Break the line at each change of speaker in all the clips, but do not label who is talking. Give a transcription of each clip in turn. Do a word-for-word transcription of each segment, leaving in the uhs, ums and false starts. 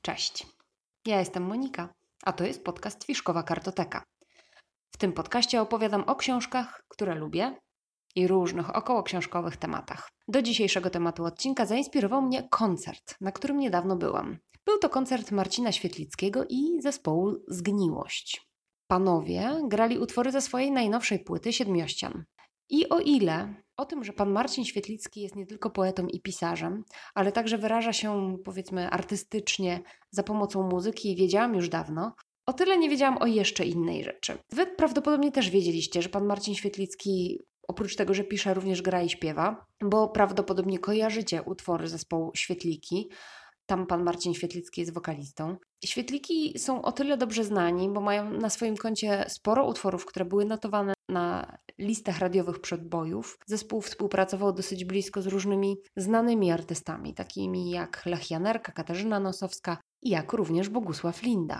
Cześć, ja jestem Monika, a to jest podcast Fiszkowa Kartoteka. W tym podcaście opowiadam o książkach, które lubię i różnych okołoksiążkowych tematach. Do dzisiejszego tematu odcinka zainspirował mnie koncert, na którym niedawno byłam. Był to koncert Marcina Świetlickiego i zespołu Zgniłość. Panowie grali utwory ze swojej najnowszej płyty Siedmiościan. I o ile o tym, że pan Marcin Świetlicki jest nie tylko poetą i pisarzem, ale także wyraża się, powiedzmy, artystycznie za pomocą muzyki, wiedziałam już dawno, o tyle nie wiedziałam o jeszcze innej rzeczy. Wy prawdopodobnie też wiedzieliście, że pan Marcin Świetlicki oprócz tego, że pisze, również gra i śpiewa, bo prawdopodobnie kojarzycie utwory zespołu Świetliki. Tam pan Marcin Świetlicki jest wokalistą. Świetliki są o tyle dobrze znani, bo mają na swoim koncie sporo utworów, które były notowane na listach radiowych przebojów. Zespół współpracował dosyć blisko z różnymi znanymi artystami, takimi jak Lech Janerka, Katarzyna Nosowska i jak również Bogusław Linda.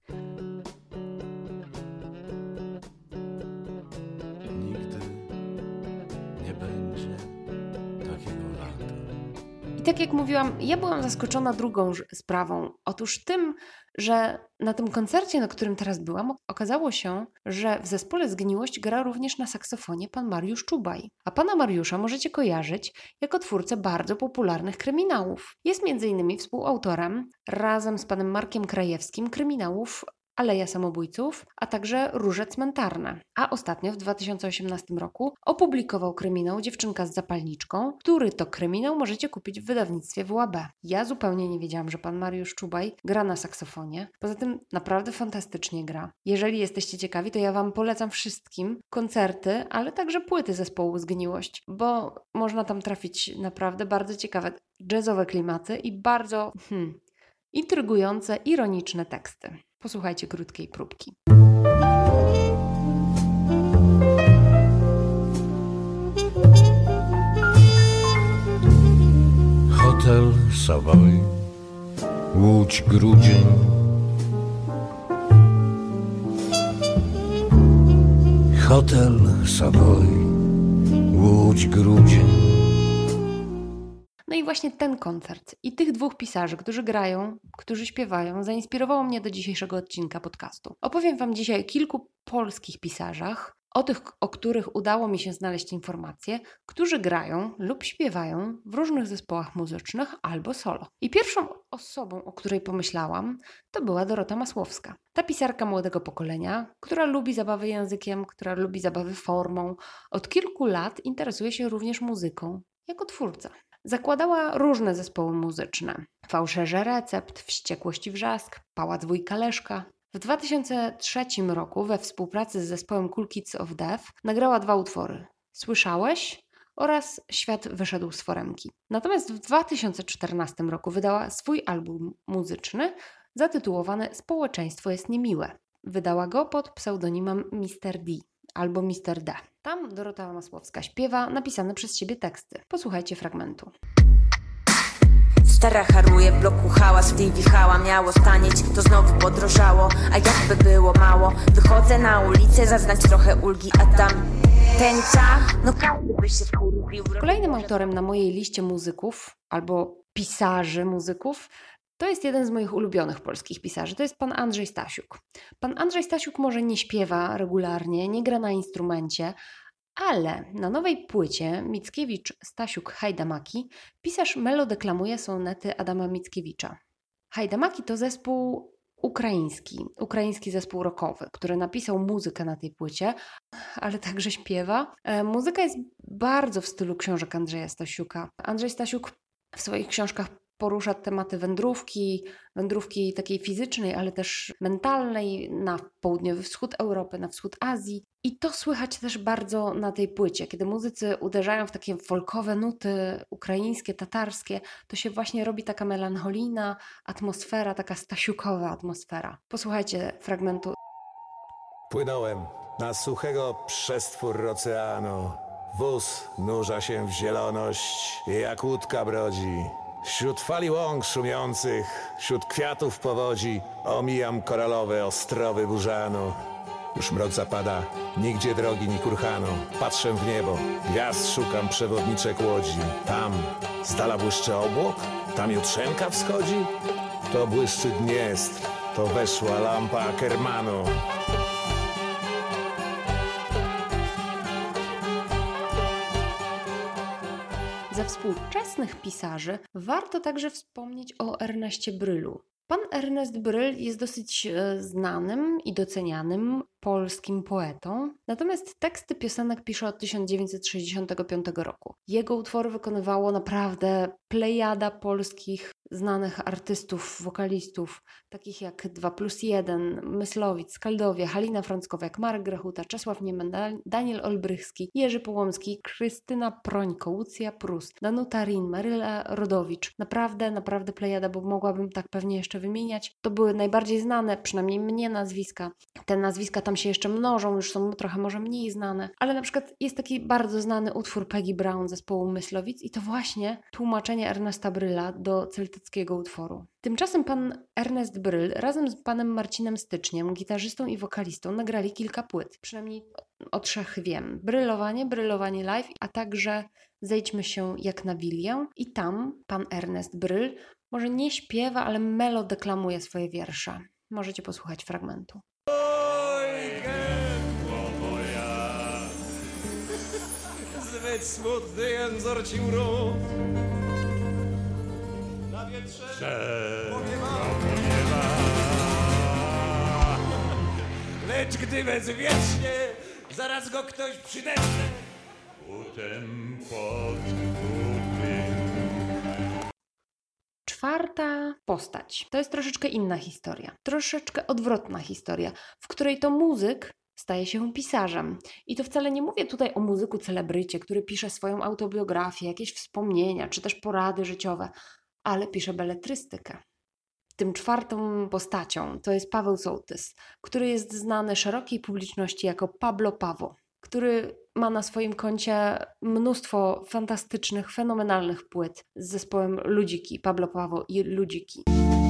I tak jak mówiłam, ja byłam zaskoczona drugą sprawą. Otóż tym, że na tym koncercie, na którym teraz byłam, okazało się, że w zespole Zgniłość gra również na saksofonie pan Mariusz Czubaj. A pana Mariusza możecie kojarzyć jako twórcę bardzo popularnych kryminałów. Jest między innymi współautorem razem z panem Markiem Krajewskim kryminałów Aleja Samobójców, a także Róże Cmentarne. A ostatnio w dwa tysiące osiemnastym roku opublikował kryminał Dziewczynka z zapalniczką, który to kryminał możecie kupić w wydawnictwie W Ł A B. Ja zupełnie nie wiedziałam, że pan Mariusz Czubaj gra na saksofonie. Poza tym naprawdę fantastycznie gra. Jeżeli jesteście ciekawi, to ja wam polecam wszystkim koncerty, ale także płyty zespołu Zgniłość, bo można tam trafić naprawdę bardzo ciekawe jazzowe klimaty i bardzo hmm, intrygujące, ironiczne teksty. Posłuchajcie krótkiej próbki.
Hotel Savoy, Łódź Grudzień. Hotel Savoy, Łódź Grudzień.
No i właśnie ten koncert i tych dwóch pisarzy, którzy grają, którzy śpiewają, zainspirowało mnie do dzisiejszego odcinka podcastu. Opowiem wam dzisiaj o kilku polskich pisarzach, o tych, o których udało mi się znaleźć informacje, którzy grają lub śpiewają w różnych zespołach muzycznych albo solo. I pierwszą osobą, o której pomyślałam, to była Dorota Masłowska. Ta pisarka młodego pokolenia, która lubi zabawy językiem, która lubi zabawy formą. Od kilku lat interesuje się również muzyką jako twórca. Zakładała różne zespoły muzyczne. Fałszerze Recept, Wściekłość i Wrzask, Pałac Wujka Leszka. W dwa tysiące trzecim roku we współpracy z zespołem Cool Kids of Death nagrała dwa utwory. Słyszałeś? Oraz Świat wyszedł z foremki. Natomiast w dwa tysiące czternastym roku wydała swój album muzyczny zatytułowany Społeczeństwo jest niemiłe. Wydała go pod pseudonimem mister D albo mister D. Tam Dorota Masłowska śpiewa napisane przez siebie teksty. Posłuchajcie fragmentu.
Stara haruje, w bloku hałas, w tej wichała miało stanieć, to znowu podrożało, a jakby było mało, wychodzę na ulicę, zaznać trochę ulgi, a tam tęcza, no każdy by się wkurwił.
Kolejnym autorem na mojej liście muzyków, albo pisarzy muzyków, to jest jeden z moich ulubionych polskich pisarzy, to jest pan Andrzej Stasiuk. Pan Andrzej Stasiuk może nie śpiewa regularnie, nie gra na instrumencie, ale na nowej płycie Mickiewicz-Stasiuk-Hajdamaki pisarz melodeklamuje sonety Adama Mickiewicza. Hajdamaki to zespół ukraiński, ukraiński zespół rockowy, który napisał muzykę na tej płycie, ale także śpiewa. E, muzyka jest bardzo w stylu książek Andrzeja Stasiuka. Andrzej Stasiuk w swoich książkach porusza tematy wędrówki, wędrówki takiej fizycznej, ale też mentalnej na południowy wschód Europy, na wschód Azji. I to słychać też bardzo na tej płycie. Kiedy muzycy uderzają w takie folkowe nuty ukraińskie, tatarskie, to się właśnie robi taka melancholijna atmosfera, taka stasiukowa atmosfera. Posłuchajcie fragmentu.
Płynąłem na suchego przestwór oceanu. Wóz nurza się w zieloność, jak łódka brodzi. Wśród fali łąk szumiących, wśród kwiatów powodzi, omijam koralowe ostrowy burzanu. Już mrok zapada, nigdzie drogi ni kurhanu. Patrzę w niebo, gwiazd szukam przewodniczek łodzi. Tam, z dala błyszczy obłok, Tam jutrzenka wschodzi? To błyszczy Dniestr, to weszła lampa Ackermanu.
Ze współczesnych pisarzy warto także wspomnieć o Erneście Brylu. Pan Ernest Bryl jest dosyć e, znanym i docenianym polskim poetą, natomiast teksty piosenek pisze od tysiąc dziewięćset sześćdziesiątego piątego roku. Jego utwory wykonywało naprawdę plejada polskich znanych artystów, wokalistów, takich jak dwa plus jeden, Myslowic, Skaldowie, Halina Frąckowiak, Marek Grechuta, Czesław Niemen, Daniel Olbrychski, Jerzy Połomski, Krystyna Prońko, Łucja Prus, Danuta Rin, Maryla Rodowicz. Naprawdę, naprawdę plejada, bo mogłabym tak pewnie jeszcze wymieniać. To były najbardziej znane, przynajmniej mnie, nazwiska. Te nazwiska tam się jeszcze mnożą, już są trochę może mniej znane, ale na przykład jest taki bardzo znany utwór Peggy Brown zespołu Myslowic i to właśnie tłumaczenie Ernesta Bryla do celtyckiego utworu. Tymczasem pan Ernest Bryl razem z panem Marcinem Styczniem, gitarzystą i wokalistą, nagrali kilka płyt. Przynajmniej o trzech wiem. Brylowanie, Brylowanie live, a także Zejdźmy się jak na Wilię. I tam pan Ernest Bryl może nie śpiewa, ale melodeklamuje swoje wiersze. Możecie posłuchać fragmentu.
Zbyt smutny jęzor ci urok. Na wietrze powiewa. Lecz gdy bezwiecznie zaraz go ktoś przydepcze, potem podkuty.
Czwarta postać. To jest troszeczkę inna historia. Troszeczkę odwrotna historia, w której to muzyk staje się pisarzem. I to wcale nie mówię tutaj o muzyku celebrycie, który pisze swoją autobiografię, jakieś wspomnienia, czy też porady życiowe, ale pisze beletrystykę. Tym czwartą postacią to jest Paweł Sołtys, który jest znany szerokiej publiczności jako Pablo Pawo, który ma na swoim koncie mnóstwo fantastycznych, fenomenalnych płyt z zespołem Ludziki, Pablo Pawo i Ludziki.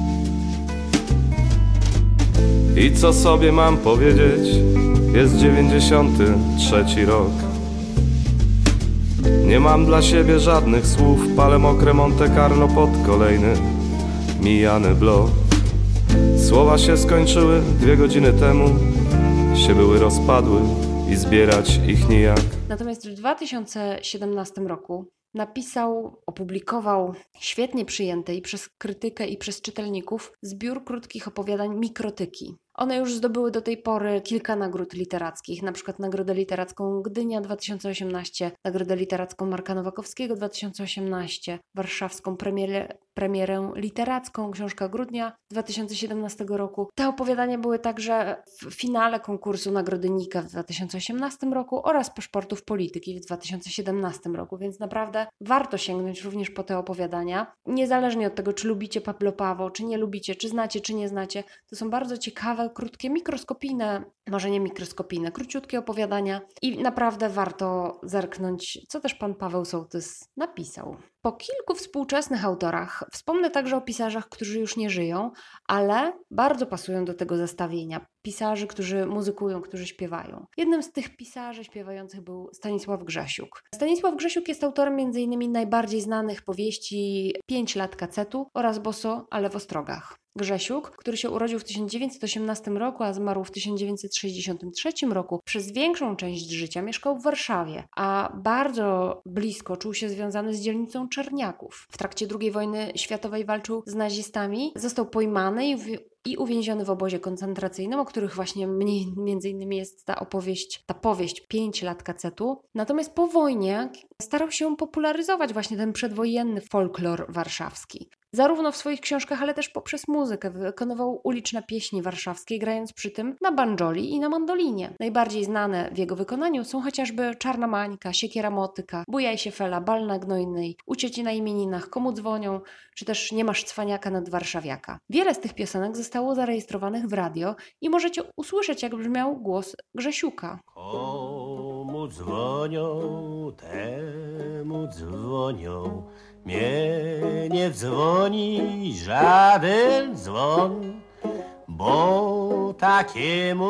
I co sobie mam powiedzieć? Jest dziewięćdziesiąty trzeci rok. Nie mam dla siebie żadnych słów. Palę mokre Monte Carlo pod kolejny mijany blok. Słowa się skończyły dwie godziny temu. Się były rozpadły i zbierać ich nijak.
Natomiast w dwa tysiące siedemnastym roku napisał, opublikował świetnie przyjęty i przez krytykę i przez czytelników zbiór krótkich opowiadań Mikrotyki. One już zdobyły do tej pory kilka nagród literackich, na przykład Nagrodę Literacką Gdynia dwa tysiące osiemnaście, Nagrodę Literacką Marka Nowakowskiego dwa tysiące osiemnaście, warszawską premierę, premierę literacką Książka Grudnia dwa tysiące siedemnastego roku. Te opowiadania były także w finale konkursu Nagrody Nika w dwa tysiące osiemnastym roku oraz Paszportów Polityki w dwa tysiące siedemnastym roku, więc naprawdę warto sięgnąć również po te opowiadania. Niezależnie od tego, czy lubicie Pablo Pawo, czy nie lubicie, czy znacie, czy nie znacie, to są bardzo ciekawe, krótkie, mikroskopijne, może nie mikroskopijne, króciutkie opowiadania i naprawdę warto zerknąć, co też pan Paweł Sołtys napisał. Po kilku współczesnych autorach wspomnę także o pisarzach, którzy już nie żyją, ale bardzo pasują do tego zestawienia. Pisarzy, którzy muzykują, którzy śpiewają. Jednym z tych pisarzy śpiewających był Stanisław Grzesiuk. Stanisław Grzesiuk jest autorem między innymi najbardziej znanych powieści Pięć lat kacetu oraz Boso, ale w ostrogach. Grzesiuk, który się urodził w tysiąc dziewięćset osiemnastym roku, a zmarł w tysiąc dziewięćset sześćdziesiątym trzecim roku, przez większą część życia mieszkał w Warszawie, a bardzo blisko czuł się związany z dzielnicą Czerniaków. W trakcie drugiej wojny światowej walczył z nazistami, został pojmany i, w- i uwięziony w obozie koncentracyjnym, o których właśnie mniej, między innymi jest ta opowieść, ta powieść Pięć lat kacetu. Natomiast po wojnie starał się popularyzować właśnie ten przedwojenny folklor warszawski. Zarówno w swoich książkach, ale też poprzez muzykę wykonywał uliczne pieśni warszawskie, grając przy tym na banjoli i na mandolinie. Najbardziej znane w jego wykonaniu są chociażby Czarna Mańka, Siekiera Motyka, Bujaj się Fela, Bal na Gnojnej, U cieci na imieninach, Komu dzwonią, czy też Nie masz cwaniaka nad warszawiaka. Wiele z tych piosenek zostało zarejestrowanych w radio i możecie usłyszeć, jak brzmiał głos Grzesiuka.
Komu dzwonią, temu dzwonią. Mnie nie dzwoni żaden dzwon, bo takiemu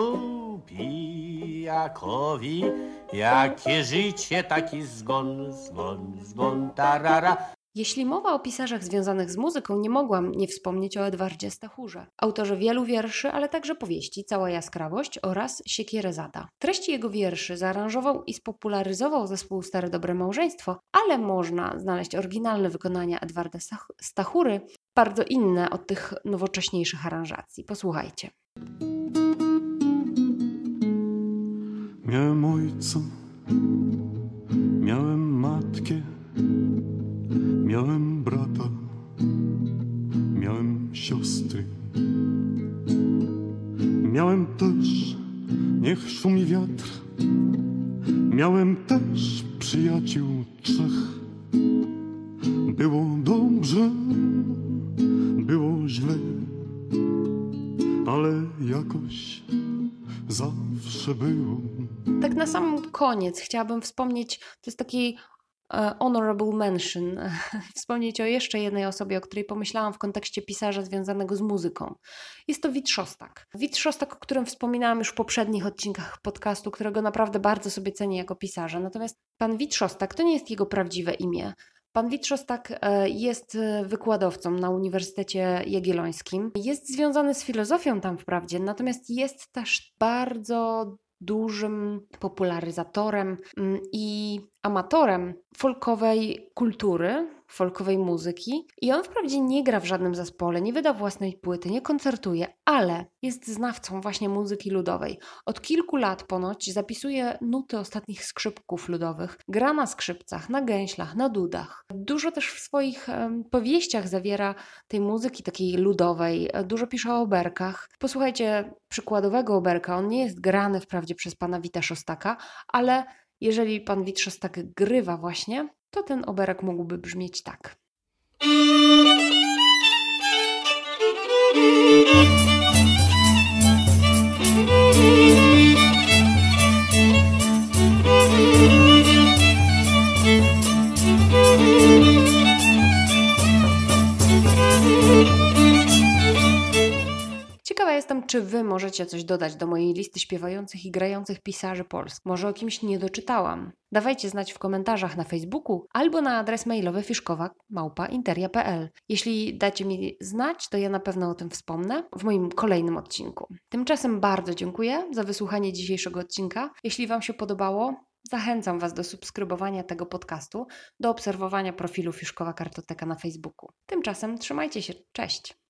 pijakowi jakie życie, taki zgon, zgon, zgon, tarara.
Jeśli mowa o pisarzach związanych z muzyką, nie mogłam nie wspomnieć o Edwardzie Stachurze, autorze wielu wierszy, ale także powieści Cała jaskrawość oraz Siekierezada. Treści jego wierszy zaaranżował i spopularyzował zespół Stare Dobre Małżeństwo, ale można znaleźć oryginalne wykonania Edwarda Stachury, bardzo inne od tych nowocześniejszych aranżacji. Posłuchajcie.
Miałem ojca, miałem matkę, miałem brata, miałem siostry. Miałem też, niech szumi wiatr, miałem też przyjaciół trzech. Było dobrze, było źle, ale jakoś zawsze było.
Tak na sam koniec chciałabym wspomnieć, to jest taki e, honorable mention, wspomnieć o jeszcze jednej osobie, o której pomyślałam w kontekście pisarza związanego z muzyką. Jest to Wit Szostak. Wit Szostak, o którym wspominałam już w poprzednich odcinkach podcastu, którego naprawdę bardzo sobie cenię jako pisarza. Natomiast pan Wit Szostak to nie jest jego prawdziwe imię. Pan Wit Szostak jest wykładowcą na Uniwersytecie Jagiellońskim. Jest związany z filozofią tam wprawdzie, natomiast jest też bardzo dużym popularyzatorem i amatorem folkowej kultury, folkowej muzyki. I on wprawdzie nie gra w żadnym zespole, nie wyda własnej płyty, nie koncertuje, ale jest znawcą właśnie muzyki ludowej. Od kilku lat ponoć zapisuje nuty ostatnich skrzypków ludowych. Gra na skrzypcach, na gęślach, na dudach. Dużo też w swoich um, powieściach zawiera tej muzyki takiej ludowej. Dużo pisze o oberkach. Posłuchajcie przykładowego oberka. On nie jest grany wprawdzie przez pana Wita Szostaka, ale jeżeli pan Wit Szostak grywa właśnie, to ten oberek mógłby brzmieć tak. Ciekawa jestem, czy wy możecie coś dodać do mojej listy śpiewających i grających pisarzy polskich. Może o kimś nie doczytałam. Dawajcie znać w komentarzach na Facebooku albo na adres mailowy fiszkowa małpa interia kropka p l. Jeśli dacie mi znać, to ja na pewno o tym wspomnę w moim kolejnym odcinku. Tymczasem bardzo dziękuję za wysłuchanie dzisiejszego odcinka. Jeśli wam się podobało, zachęcam was do subskrybowania tego podcastu, do obserwowania profilu Fiszkowa Kartoteka na Facebooku. Tymczasem trzymajcie się, cześć!